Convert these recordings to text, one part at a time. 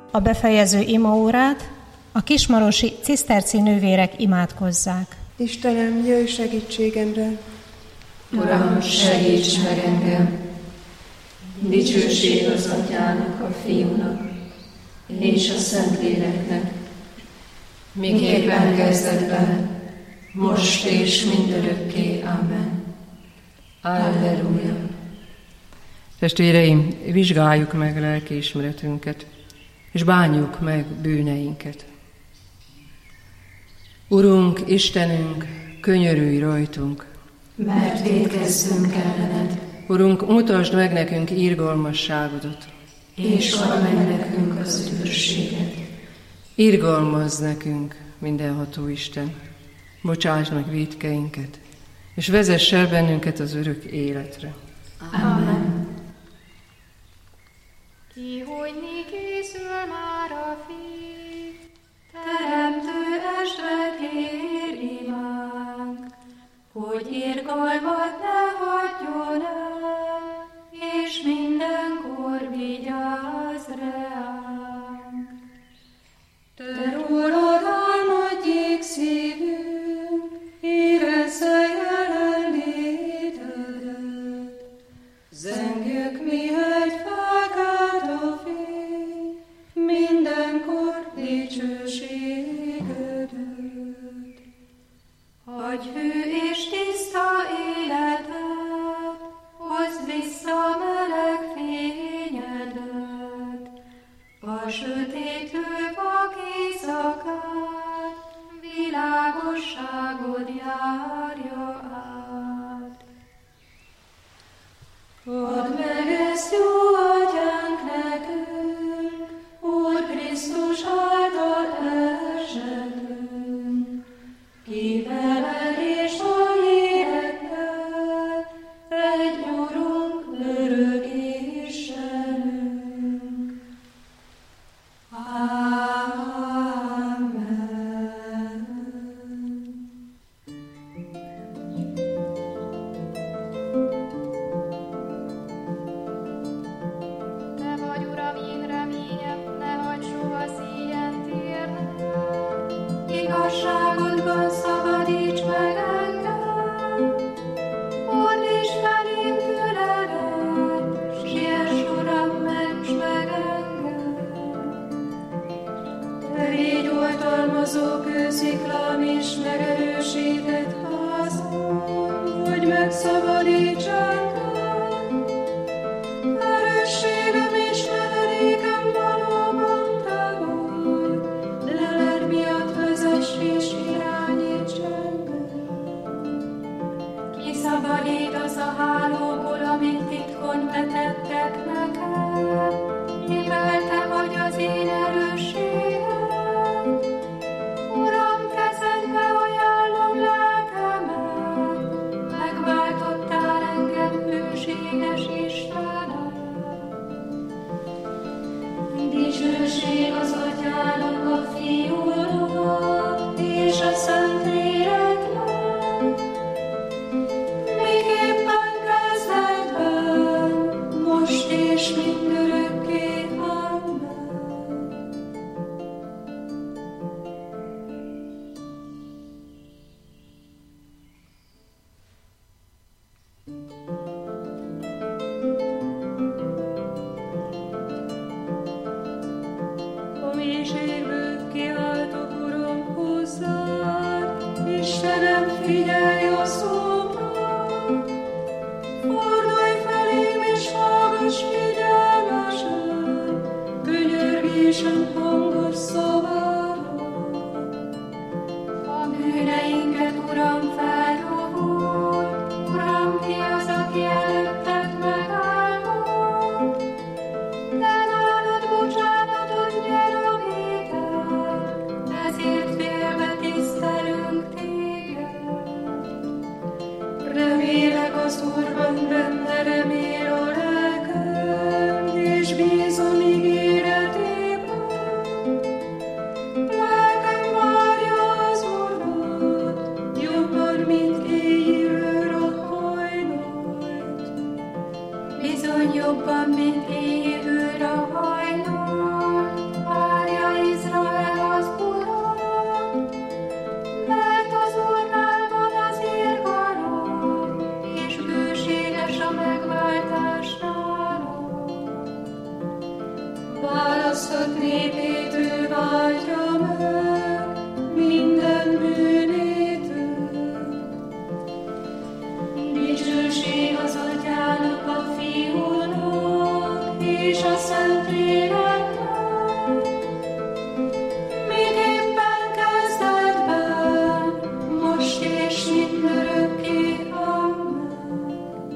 a befejező imaórát a kismarosi ciszterci nővérek imádkozzák. Istenem, jöjj segítségemre! Uram, segíts meg engem! Dicsőség az Atyának, a Fiúnak és a Szentléleknek, miképpen kezdetben, most és mindörökké. Amen. Alleluja. Testvéreim, vizsgáljuk meg lelkiismeretünket, és bánjuk meg bűneinket. Urunk, Istenünk, könyörülj rajtunk, mert vétkezzünk ellened. Urunk, mutasd meg nekünk irgalmasságodat, és add meg nekünk az üdvösséget. Irgalmazz nekünk, mindenható Isten, bocsáss meg vétkeinket, és vezess el bennünket az örök életre. Amen. Kihújni készül már a Fiú, Teremtő estre kér imánk, hogy irgalmat ne hagyjon el, és mindenkor vigyázz reánk. Te rólad álmodjék szívünk, érezze jelenlétedet. Zengjük, mihegy felkelt a fény, mindenkor dicsőségedet. Adj hű és tiszta életet, hozd vissza meleg fényedet, a sötétlő vak éjszakát, világosságod járja át. Add meg ezt, jó Atyánk, nekünk, Úr Krisztus által esetünk, ki veled és a lélekkel, egy Urunk, örök Istenünk. Amen. Te vagy, Uram, én reményem, ne hagyd soha szíjen térni. Igazságodban szabadíts meg engem, fordíts felém füledet, siess, Uram, ments meg engem. Te légy oltalmazó kősziklám és megerősített házam, hogy megszabadíts engem. Erősségem és menedékem valóban te vagy, leled miatt vezess és irányíts engem. Kiszabadít az a hálóból, amit titkon vetettek nekem, mivel te vagy az én erősségem. Uram, kezedbe ajánlom lelkemet, megváltottál engem, hűséges Istenem. Dicsőség az Atyának, a Fiúnak és a Szentléleknek, miképpen kezdetben, most és mindörökké. Amen. A mélységből kiáltok, Uram, hozzád, Istenem, figyelj a szómra. Fordulj felém és hallgass figyelmesen, könyörgésem hangos szavára. A bűneinket, Uram, feldobod, Uram, ki az, aki előtted megállott? Te nálad bocsánatot nyer a vétel, ezért félve tisztelünk téged. Remélek az Úrban, benne remél a lelkem, és bízom ígéretében. választott népét ő váltja meg minden bűnétől. Dicsőség az Atyának, a Fiúnak és a Szentléleknek, miképpen kezdetben, most és mindörökké. Amen.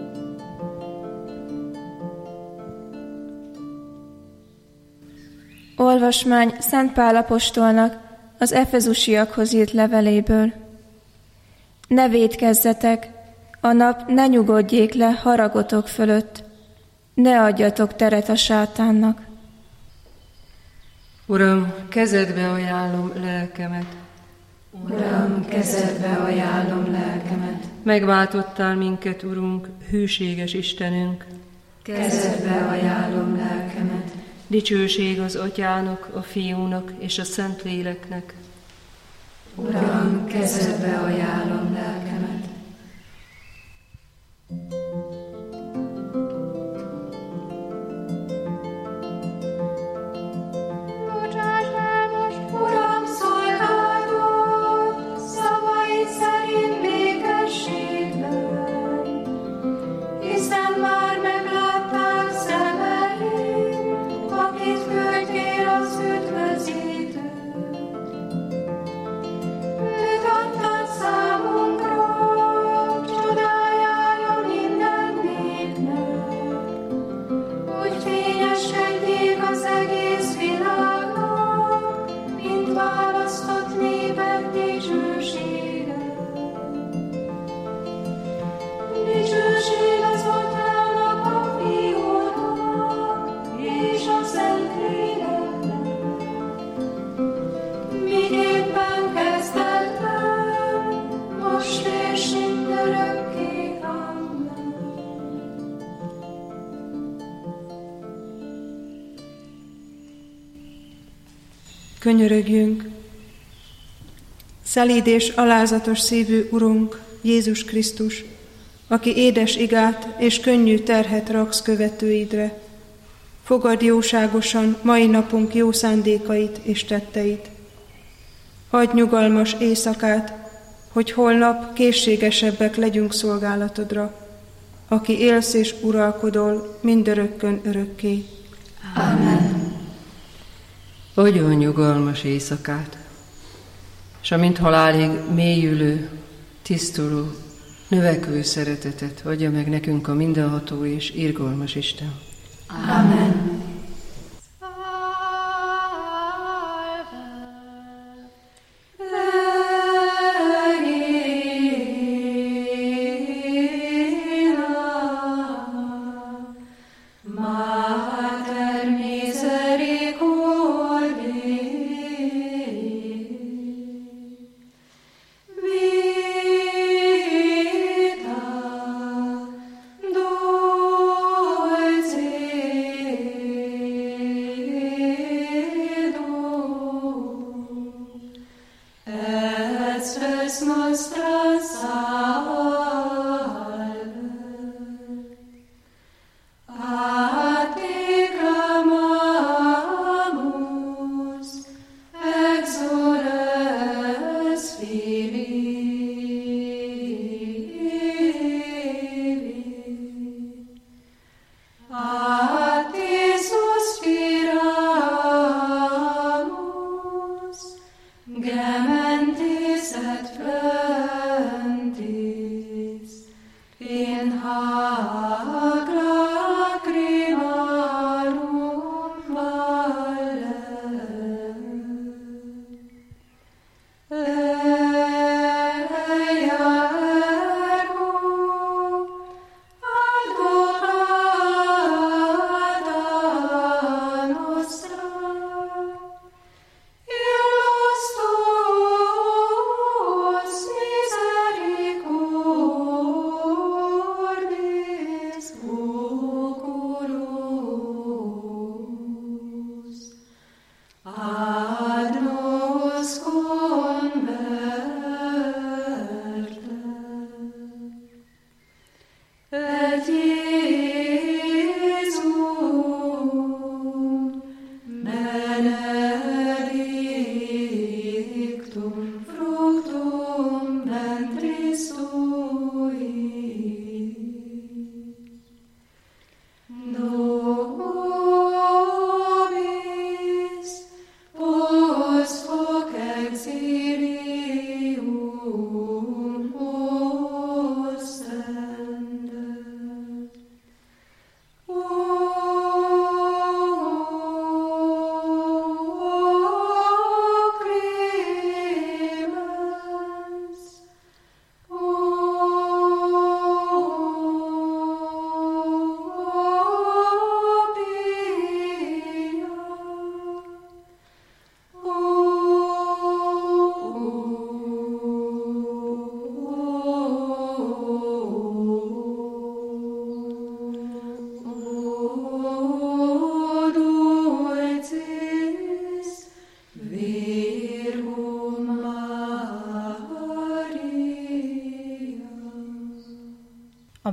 Olvasmány Szent Pál apostolnak az efezusiakhoz írt leveléből. Ne vétkezzetek, a nap ne nyugodjék le haragotok fölött, ne adjatok teret a sátánnak. Uram, kezedbe ajánlom lelkemet. Uram, kezedbe ajánlom lelkemet. Megváltottál minket, Urunk, hűséges Istenünk. Kezedbe ajánlom lelkemet. Dicsőség az Atyának, a Fiúnak és a Szentléleknek. Uram, kezedbe ajánlom lelkemet. Bocsáss el most, Uram, szolgálod szavaid szerint békességben, hiszen már meglátták szemeim, akit küldtél az üdvözítőt. Őt adtad számunkra, csodájára minden népnek, úgy fényeskedjék az egész világnak, mint választott népek dicsősége. Dicsőség az Atyának, a Fiúnak és a Szentléleknek, miképpen kezdetben, most és mindörökké. Amen. Könyörögjünk! Szelíd és alázatos szívű Urunk, Jézus Krisztus, aki édes igát és könnyű terhet raksz követőidre, fogadd jóságosan mai napunk jó szándékait és tetteit. Adj nyugalmas éjszakát, hogy holnap készségesebbek legyünk szolgálatodra, aki élsz és uralkodol mindörökkön örökké. Amen. Adjon nyugalmas éjszakát, és amint halálig mélyülő, tisztuló, növekvő szeretetet adja meg nekünk a mindenható és irgalmas Isten. Amen. Mater misericordiae, vita dulcis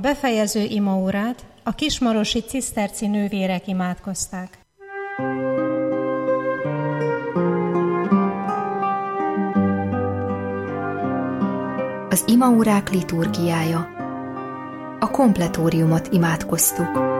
A befejező imaórát a kismarosi ciszterci nővérek imádkozták. Az imaórák liturgiája. A kompletóriumot imádkoztuk.